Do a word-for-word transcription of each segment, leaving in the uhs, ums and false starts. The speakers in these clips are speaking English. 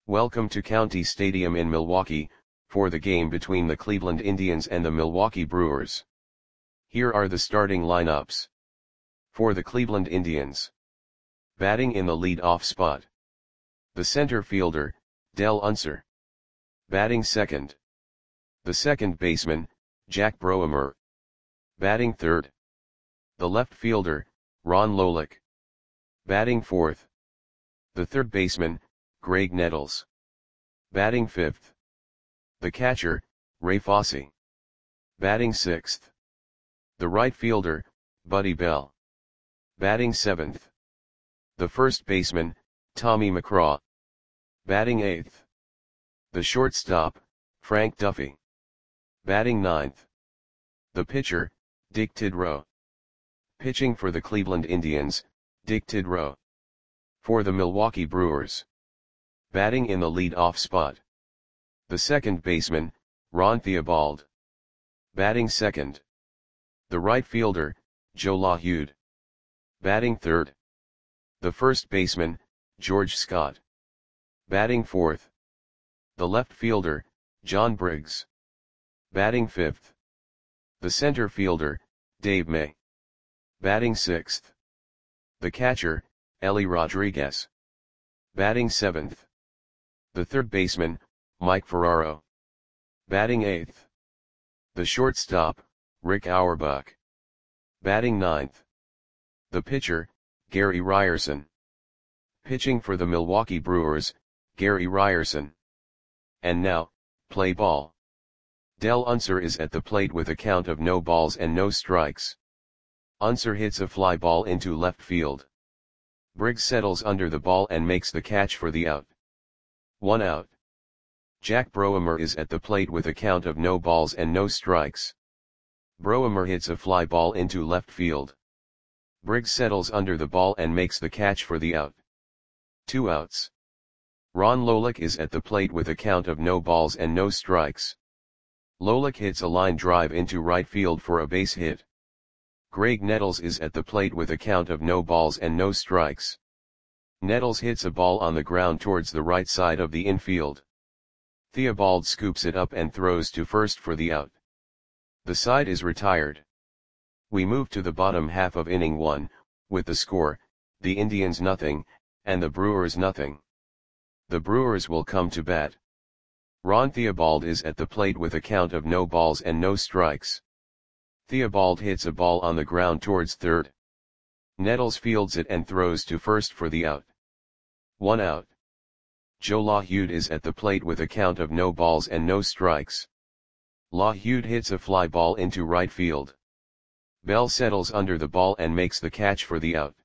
Welcome to County Stadium in Milwaukee, for the game between the Cleveland Indians and the Milwaukee Brewers. Here are the starting lineups. For the Cleveland Indians. Batting in the lead-off spot. The center fielder, Dell Unser. Batting second. The second baseman, Jack Broemer. Batting third. The left fielder, Ron Lolick. Batting fourth. The third baseman, Graig Nettles. Batting fifth. The catcher, Ray Fosse. Batting sixth. The right fielder, Buddy Bell. Batting seventh. The first baseman, Tommy McCraw. Batting eighth. The shortstop, Frank Duffy. Batting ninth. The pitcher, Dick Tidrow. Pitching for the Cleveland Indians, Dick Tidrow. For the Milwaukee Brewers. Batting in the lead-off spot. The second baseman, Ron Theobald. Batting second. The right fielder, Joe LaHude. Batting third. The first baseman, George Scott. Batting fourth. The left fielder, John Briggs. Batting fifth. The center fielder, Dave May. Batting sixth. The catcher, Ellie Rodriguez. Batting seventh. The third baseman, Mike Ferraro. Batting eighth. The shortstop, Rick Auerbach. Batting ninth. The pitcher, Gary Ryerson. Pitching for the Milwaukee Brewers, Gary Ryerson. And now, play ball. Dell Unser is at the plate with a count of no balls and no strikes. Unser hits a fly ball into left field. Briggs settles under the ball and makes the catch for the out. One out. Jack Broemer is at the plate with a count of no balls and no strikes. Broemer hits a fly ball into left field. Briggs settles under the ball and makes the catch for the out. Two outs. Ron Lolick is at the plate with a count of no balls and no strikes. Lolick hits a line drive into right field for a base hit. Graig Nettles is at the plate with a count of no balls and no strikes. Nettles hits a ball on the ground towards the right side of the infield. Theobald scoops it up and throws to first for the out. The side is retired. We move to the bottom half of inning one, with the score, the Indians nothing, and the Brewers nothing. The Brewers will come to bat. Ron Theobald is at the plate with a count of no balls and no strikes. Theobald hits a ball on the ground towards third. Nettles fields it and throws to first for the out. One out. Joe LaHude is at the plate with a count of no balls and no strikes. LaHude hits a fly ball into right field. Bell settles under the ball and makes the catch for the out.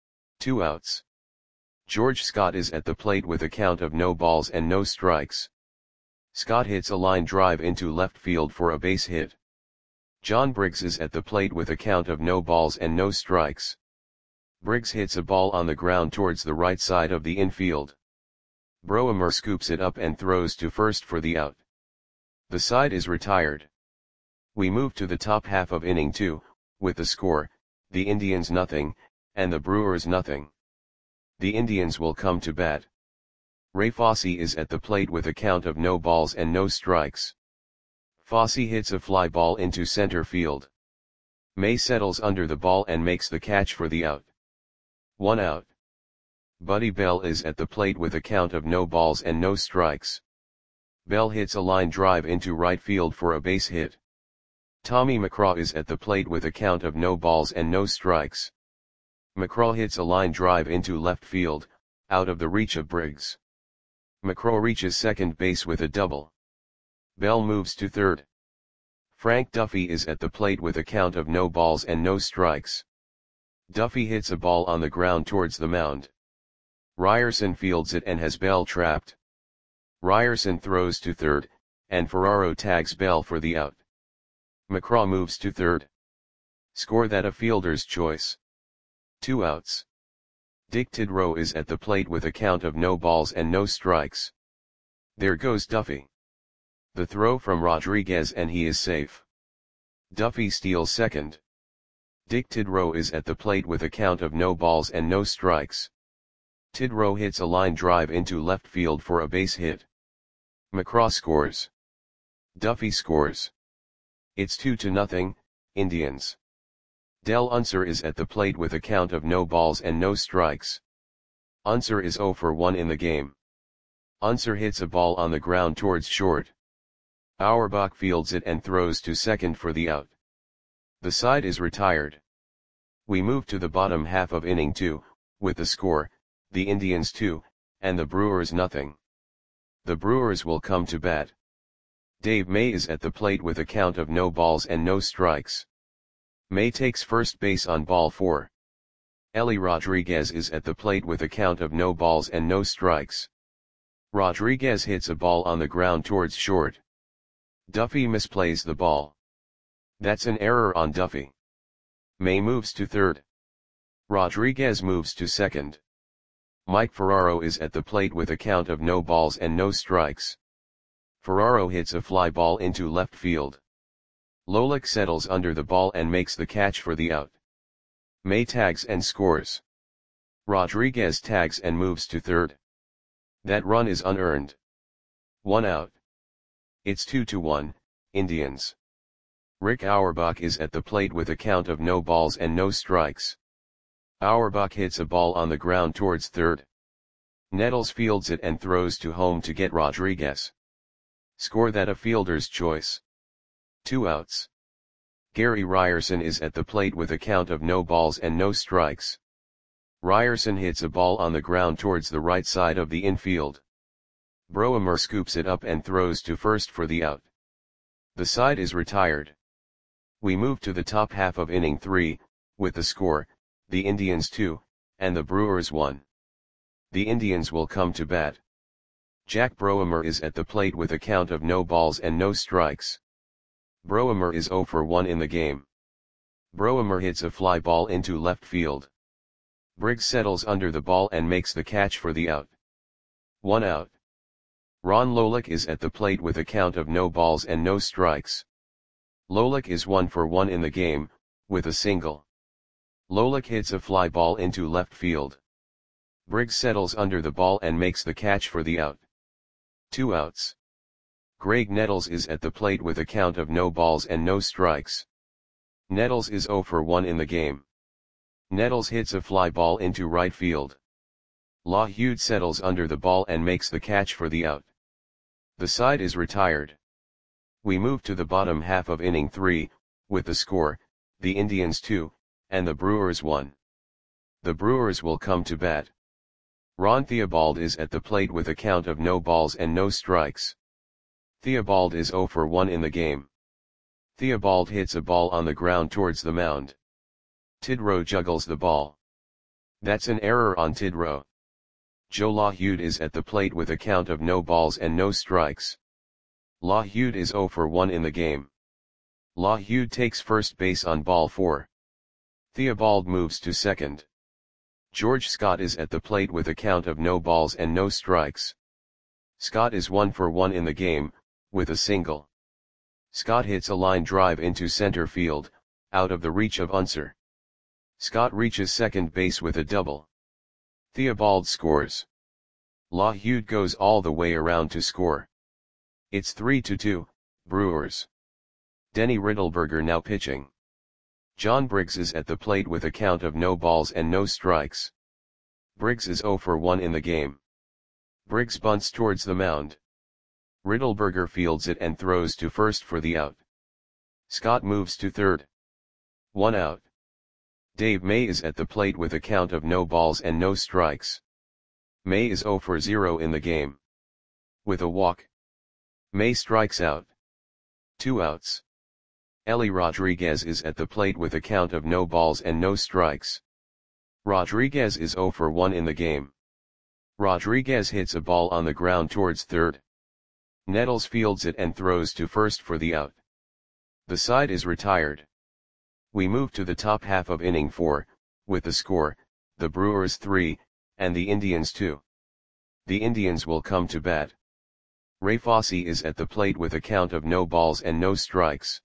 Two outs. George Scott is at the plate with a count of no balls and no strikes. Scott hits a line drive into left field for a base hit. John Briggs is at the plate with a count of no balls and no strikes. Briggs hits a ball on the ground towards the right side of the infield. Broemer scoops it up and throws to first for the out. The side is retired. We move to the top half of inning two, with the score, the Indians nothing, and the Brewers nothing. The Indians will come to bat. Ray Fosse is at the plate with a count of no balls and no strikes. Fosse hits a fly ball into center field. May settles under the ball and makes the catch for the out. One out. Buddy Bell is at the plate with a count of no balls and no strikes. Bell hits a line drive into right field for a base hit. Tommy McCraw is at the plate with a count of no balls and no strikes. McCraw hits a line drive into left field, out of the reach of Briggs. McCraw reaches second base with a double. Bell moves to third. Frank Duffy is at the plate with a count of no balls and no strikes. Duffy hits a ball on the ground towards the mound. Ryerson fields it and has Bell trapped. Ryerson throws to third, and Ferraro tags Bell for the out. McCraw moves to third. Score that a fielder's choice. Two outs. Dick Tidrow is at the plate with a count of no balls and no strikes. There goes Duffy. The throw from Rodriguez and he is safe. Duffy steals second. Dick Tidrow is at the plate with a count of no balls and no strikes. Tidrow hits a line drive into left field for a base hit. McCraw scores. Duffy scores. It's two to nothing, Indians. Del Unser is at the plate with a count of no balls and no strikes. Unser is zero for one in the game. Unser hits a ball on the ground towards short. Auerbach fields it and throws to second for the out. The side is retired. We move to the bottom half of inning two, with the score, the Indians two, and the Brewers nothing. The Brewers will come to bat. Dave May is at the plate with a count of no balls and no strikes. May takes first base on ball four. Ellie Rodriguez is at the plate with a count of no balls and no strikes. Rodriguez hits a ball on the ground towards short. Duffy misplays the ball. That's an error on Duffy. May moves to third. Rodriguez moves to second. Mike Ferraro is at the plate with a count of no balls and no strikes. Ferraro hits a fly ball into left field. Lolik settles under the ball and makes the catch for the out. May tags and scores. Rodriguez tags and moves to third. That run is unearned. One out. It's two to one, Indians. Rick Auerbach is at the plate with a count of no balls and no strikes. Auerbach hits a ball on the ground towards third. Nettles fields it and throws to home to get Rodriguez. Score that a fielder's choice. Two outs. Gary Ryerson is at the plate with a count of no balls and no strikes. Ryerson hits a ball on the ground towards the right side of the infield. Broemer scoops it up and throws to first for the out. The side is retired. We move to the top half of inning three, with the score, the Indians two, and the Brewers one. The Indians will come to bat. Jack Broemer is at the plate with a count of no balls and no strikes. Broemer is zero for one in the game. Broemer hits a fly ball into left field. Briggs settles under the ball and makes the catch for the out. One out. Ron Lolik is at the plate with a count of no balls and no strikes. Lolik is one for one in the game, with a single. Lolik hits a fly ball into left field. Briggs settles under the ball and makes the catch for the out. Two outs. Greg Nettles is at the plate with a count of no balls and no strikes. Nettles is zero for one in the game. Nettles hits a fly ball into right field. LaHude settles under the ball and makes the catch for the out. The side is retired. We move to the bottom half of inning three, with the score, the Indians two, and the Brewers one. The Brewers will come to bat. Ron Theobald is at the plate with a count of no balls and no strikes. Theobald is zero for one in the game. Theobald hits a ball on the ground towards the mound. Tidrow juggles the ball. That's an error on Tidrow. Joe LaHude is at the plate with a count of no balls and no strikes. LaHude is zero for one in the game. LaHude takes first base on ball four. Theobald moves to second. George Scott is at the plate with a count of no balls and no strikes. Scott is one for one in the game, with a single. Scott hits a line drive into center field, out of the reach of Unser. Scott reaches second base with a double. Theobald scores. LaHude goes all the way around to score. It's three to two, Brewers. Denny Riddleberger now pitching. John Briggs is at the plate with a count of no balls and no strikes. Briggs is zero for one in the game. Briggs bunts towards the mound. Riddleberger fields it and throws to first for the out. Scott moves to third. One out. Dave May is at the plate with a count of no balls and no strikes. May is zero for zero in the game. With a walk. May strikes out. Two outs. Ellie Rodriguez is at the plate with a count of no balls and no strikes. Rodriguez is zero for one in the game. Rodriguez hits a ball on the ground towards third. Nettles fields it and throws to first for the out. The side is retired. We move to the top half of inning four, with the score, the Brewers three, and the Indians two. The Indians will come to bat. Ray Fosse is at the plate with a count of no balls and no strikes.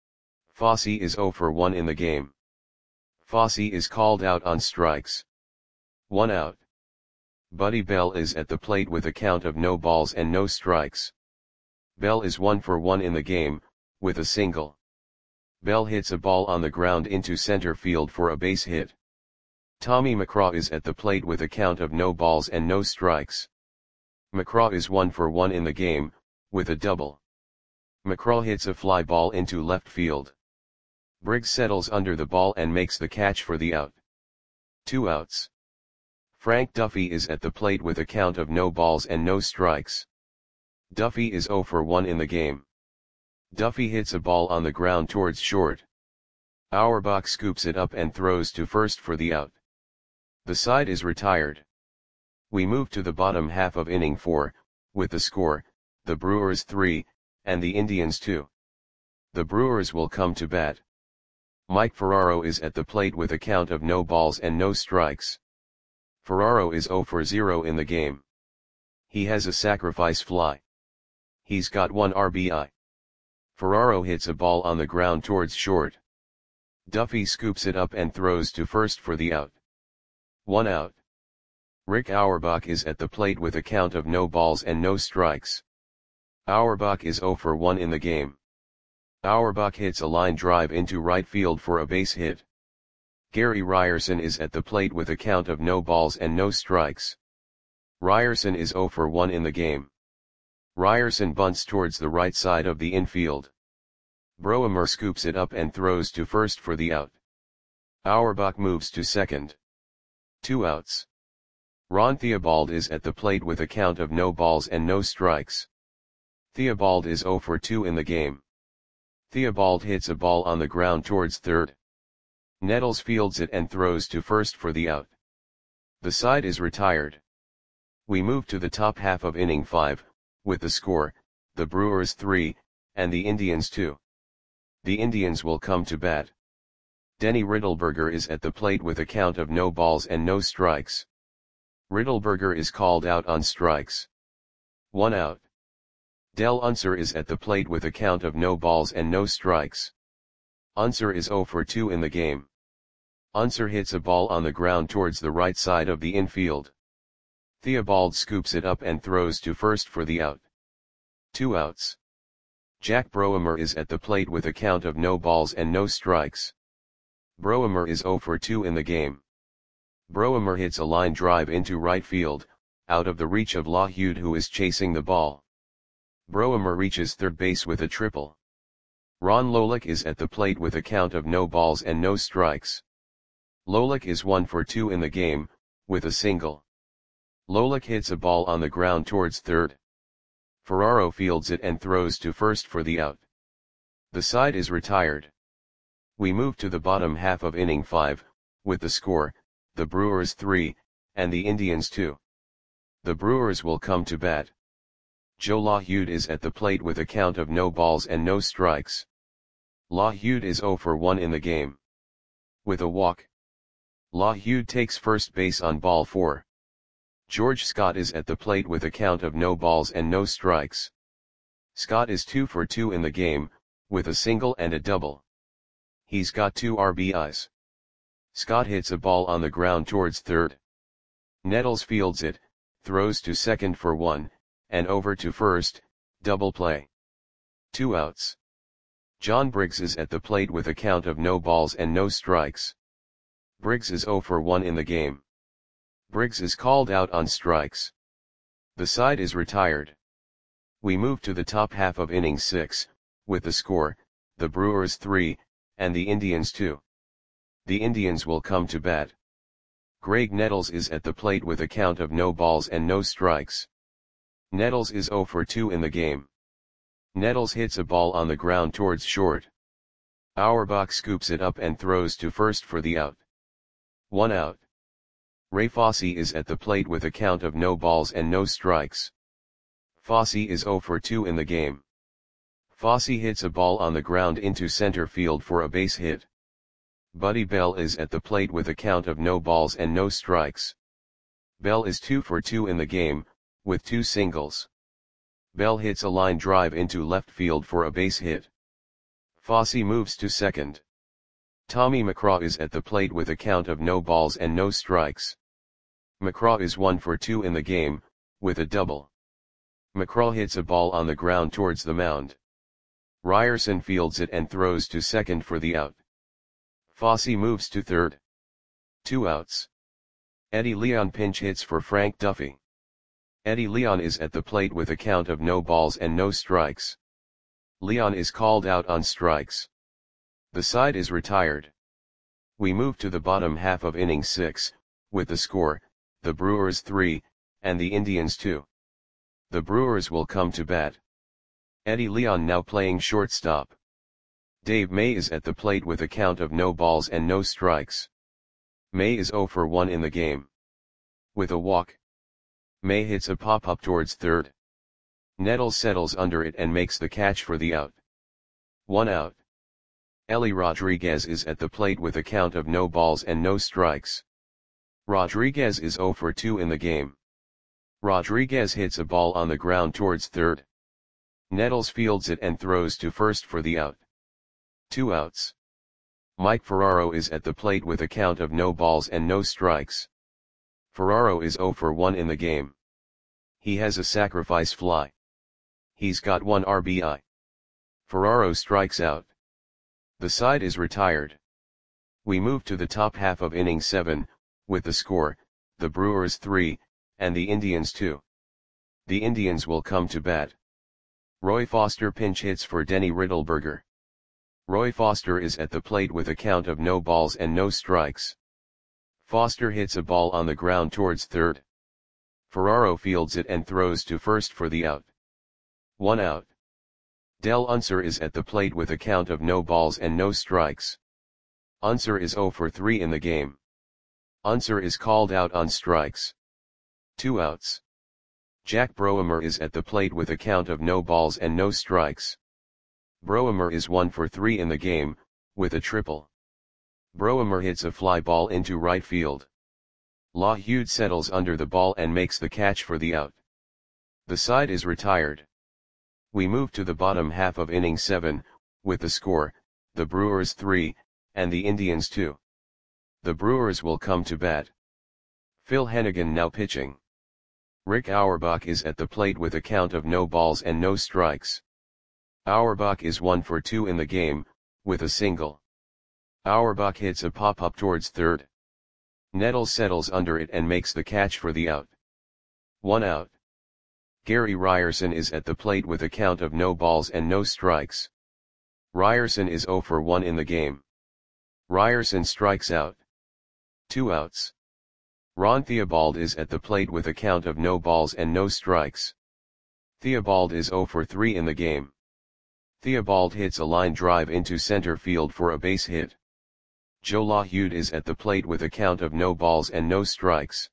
Fosse is zero for one in the game. Fosse is called out on strikes. One out. Buddy Bell is at the plate with a count of no balls and no strikes. Bell is one for one in the game, with a single. Bell hits a ball on the ground into center field for a base hit. Tommy McCraw is at the plate with a count of no balls and no strikes. McCraw is one for one in the game, with a double. McCraw hits a fly ball into left field. Briggs settles under the ball and makes the catch for the out. Two outs. Frank Duffy is at the plate with a count of no balls and no strikes. Duffy is zero for one in the game. Duffy hits a ball on the ground towards short. Auerbach scoops it up and throws to first for the out. The side is retired. We move to the bottom half of inning four, with the score, the Brewers three, and the Indians two. The Brewers will come to bat. Mike Ferraro is at the plate with a count of no balls and no strikes. Ferraro is zero for zero in the game. He has a sacrifice fly. He's got one R B I. Ferraro hits a ball on the ground towards short. Duffy scoops it up and throws to first for the out. One out. Rick Auerbach is at the plate with a count of no balls and no strikes. Auerbach is zero for one in the game. Auerbach hits a line drive into right field for a base hit. Gary Ryerson is at the plate with a count of no balls and no strikes. Ryerson is zero for one in the game. Ryerson bunts towards the right side of the infield. Broemer scoops it up and throws to first for the out. Auerbach moves to second. Two outs. Ron Theobald is at the plate with a count of no balls and no strikes. Theobald is zero for two in the game. Theobald hits a ball on the ground towards third. Nettles fields it and throws to first for the out. The side is retired. We move to the top half of inning five, with the score, the Brewers three, and the Indians two. The Indians will come to bat. Denny Riddleberger is at the plate with a count of no balls and no strikes. Riddleberger is called out on strikes. One out. Del Unser is at the plate with a count of no balls and no strikes. Unser is zero for two in the game. Unser hits a ball on the ground towards the right side of the infield. Theobald scoops it up and throws to first for the out. Two outs. Jack Broemer is at the plate with a count of no balls and no strikes. Broemer is zero for two in the game. Broemer hits a line drive into right field, out of the reach of LaHud, who is chasing the ball. Broemer reaches third base with a triple. Ron Lolick is at the plate with a count of no balls and no strikes. Lolick is one for two in the game, with a single. Lolick hits a ball on the ground towards third. Ferraro fields it and throws to first for the out. The side is retired. We move to the bottom half of inning five, with the score, the Brewers three, and the Indians two. The Brewers will come to bat. Joe LaHud is at the plate with a count of no balls and no strikes. LaHud is zero for one in the game. With a walk. LaHud takes first base on ball four. George Scott is at the plate with a count of no balls and no strikes. Scott is two for two in the game, with a single and a double. He's got two R B Is. Scott hits a ball on the ground towards third. Nettles fields it, throws to second for one, and over to first, double play. Two outs. John Briggs is at the plate with a count of no balls and no strikes. Briggs is zero for one in the game. Briggs is called out on strikes. The side is retired. We move to the top half of inning six, with the score, the Brewers three, and the Indians two. The Indians will come to bat. Greg Nettles is at the plate with a count of no balls and no strikes. Nettles is zero for two in the game. Nettles hits a ball on the ground towards short. Auerbach scoops it up and throws to first for the out. One out. Ray Fosse is at the plate with a count of no balls and no strikes. Fosse is zero for two in the game. Fosse hits a ball on the ground into center field for a base hit. Buddy Bell is at the plate with a count of no balls and no strikes. Bell is two for two in the game, with two singles. Bell hits a line drive into left field for a base hit. Fosse moves to second. Tommy McCraw is at the plate with a count of no balls and no strikes. McCraw is one for two in the game, with a double. McCraw hits a ball on the ground towards the mound. Ryerson fields it and throws to second for the out. Fosse moves to third. Two outs. Eddie Leon pinch hits for Frank Duffy. Eddie Leon is at the plate with a count of no balls and no strikes. Leon is called out on strikes. The side is retired. We move to the bottom half of inning six, with the score, the Brewers three, and the Indians two. The Brewers will come to bat. Eddie Leon now playing shortstop. Dave May is at the plate with a count of no balls and no strikes. May is oh for one in the game. With a walk. May hits a pop-up towards third. Nettles settles under it and makes the catch for the out. One out. Ellie Rodriguez is at the plate with a count of no balls and no strikes. Rodriguez is oh for two in the game. Rodriguez hits a ball on the ground towards third. Nettles fields it and throws to first for the out. Two outs. Mike Ferraro is at the plate with a count of no balls and no strikes. Ferraro is oh for one in the game. He has a sacrifice fly. He's got one R B I. Ferraro strikes out. The side is retired. We move to the top half of inning seven, with the score, the Brewers three, and the Indians two. The Indians will come to bat. Roy Foster pinch hits for Denny Riddleberger. Roy Foster is at the plate with a count of no balls and no strikes. Foster hits a ball on the ground towards third. Ferraro fields it and throws to first for the out. One out. Del Unser is at the plate with a count of no balls and no strikes. Unser is oh for three in the game. Unser is called out on strikes. Two outs. Jack Broemer is at the plate with a count of no balls and no strikes. Broemer is one for three in the game, with a triple. Broemer hits a fly ball into right field. LaHude settles under the ball and makes the catch for the out. The side is retired. We move to the bottom half of inning seven, with the score, the Brewers three, and the Indians two. The Brewers will come to bat. Phil Hennigan now pitching. Rick Auerbach is at the plate with a count of no balls and no strikes. Auerbach is one for two in the game, with a single. Auerbach hits a pop-up towards third. Nettles settles under it and makes the catch for the out. One out. Gary Ryerson is at the plate with a count of no balls and no strikes. Ryerson is oh for one in the game. Ryerson strikes out. Two outs. Ron Theobald is at the plate with a count of no balls and no strikes. Theobald is oh for three in the game. Theobald hits a line drive into center field for a base hit. Joe LaHude is at the plate with a count of no balls and no strikes.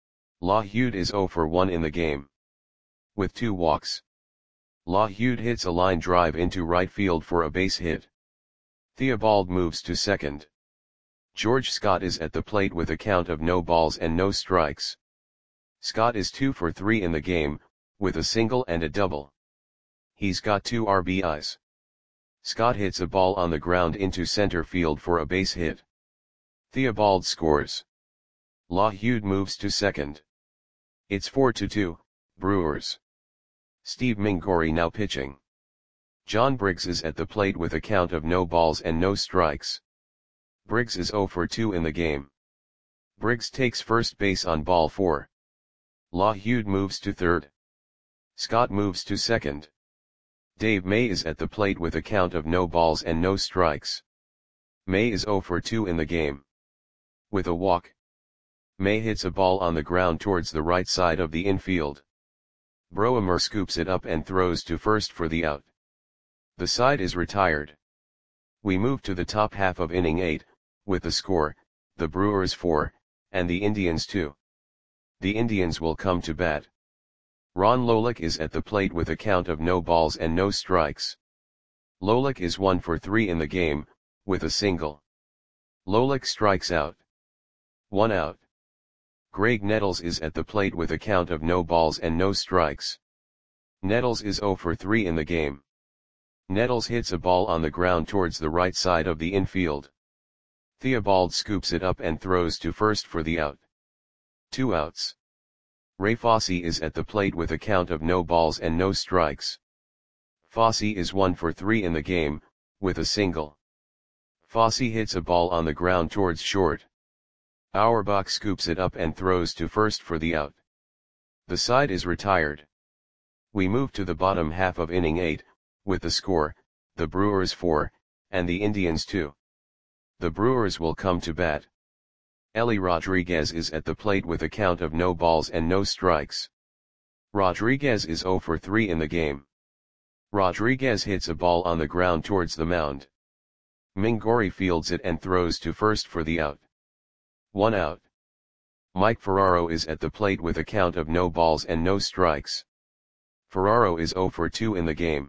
LaHude is oh for one in the game. With two walks. LaHude hits a line drive into right field for a base hit. Theobald moves to second. George Scott is at the plate with a count of no balls and no strikes. Scott is two for three in the game, with a single and a double. He's got two R B Is. Scott hits a ball on the ground into center field for a base hit. Theobald scores. LaHude moves to second. It's four to two, Brewers. Steve Mingori now pitching. John Briggs is at the plate with a count of no balls and no strikes. Briggs is oh for two in the game. Briggs takes first base on ball four. LaHude moves to third. Scott moves to second. Dave May is at the plate with a count of no balls and no strikes. May is oh for two in the game. With a walk. May hits a ball on the ground towards the right side of the infield. Broemer scoops it up and throws to first for the out. The side is retired. We move to the top half of inning eight, with the score, the Brewers four, and the Indians two. The Indians will come to bat. Ron Lolick is at the plate with a count of no balls and no strikes. Lolick is one for three in the game, with a single. Lolick strikes out. One out. Greg Nettles is at the plate with a count of no balls and no strikes. Nettles is oh for three in the game. Nettles hits a ball on the ground towards the right side of the infield. Theobald scoops it up and throws to first for the out. Two outs. Ray Fosse is at the plate with a count of no balls and no strikes. Fosse is one for three in the game, with a single. Fosse hits a ball on the ground towards short. Auerbach scoops it up and throws to first for the out. The side is retired. We move to the bottom half of inning eight, with the score, the Brewers four, and the Indians two. The Brewers will come to bat. Ellie Rodriguez is at the plate with a count of no balls and no strikes. Rodriguez is zero for three in the game. Rodriguez hits a ball on the ground towards the mound. Mingori fields it and throws to first for the out. One out. Mike Ferraro is at the plate with a count of no balls and no strikes. Ferraro is zero for two in the game.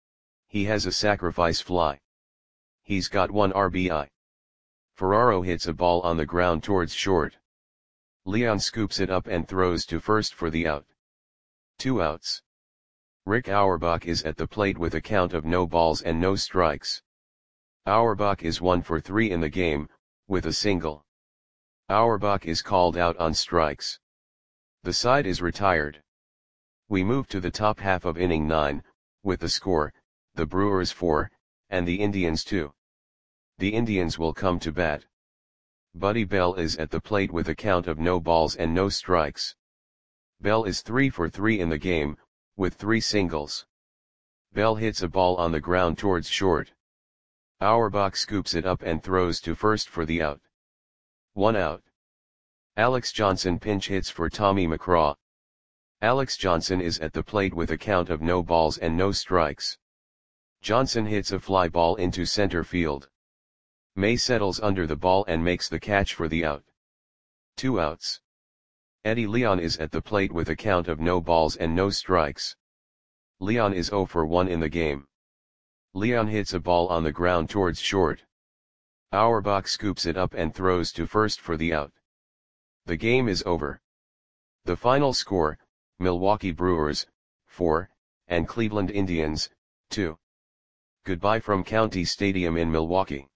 He has a sacrifice fly. He's got one R B I. Ferraro hits a ball on the ground towards short. Leon scoops it up and throws to first for the out. Two outs. Rick Auerbach is at the plate with a count of no balls and no strikes. Auerbach is one for three in the game, with a single. Auerbach is called out on strikes. The side is retired. We move to the top half of inning nine, with the score, the Brewers four, and the Indians two. The Indians will come to bat. Buddy Bell is at the plate with a count of no balls and no strikes. Bell is three for three in the game, with three singles. Bell hits a ball on the ground towards short. Auerbach scoops it up and throws to first for the out. One out. Alex Johnson pinch hits for Tommy McCraw. Alex Johnson is at the plate with a count of no balls and no strikes. Johnson hits a fly ball into center field. May settles under the ball and makes the catch for the out. Two outs. Eddie Leon is at the plate with a count of no balls and no strikes. Leon is zero for one in the game. Leon hits a ball on the ground towards short. Auerbach scoops it up and throws to first for the out. The game is over. The final score, Milwaukee Brewers, four, and Cleveland Indians, two. Goodbye from County Stadium in Milwaukee.